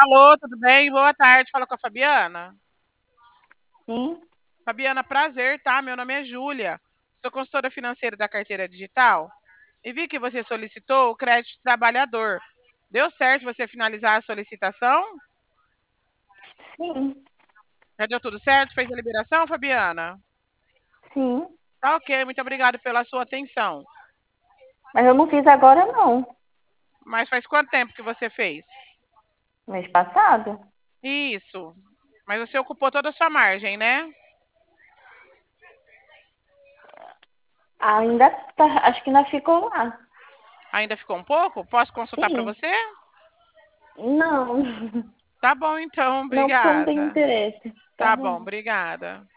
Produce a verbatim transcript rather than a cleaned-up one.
Alô, tudo bem? Boa tarde. Fala com a Fabiana. Sim, Fabiana, prazer, tá? Meu nome é Júlia. Sou consultora financeira da carteira digital e vi que você solicitou o crédito trabalhador. Deu certo você finalizar a solicitação? sim, Já deu tudo certo? Fez a liberação, Fabiana? sim. Tá ok, muito obrigado pela sua atenção. Mas eu não fiz agora, não. Mas faz quanto tempo que você fez? Mês passado. Isso. Mas você ocupou toda a sua margem, né? Ainda tá, acho que ainda ficou lá. Ainda ficou um pouco? Posso consultar para Sim. você? Não, Tá bom, então, não, porque eu não tenho obrigada. interesse. Tá Tá bom, bom. obrigada.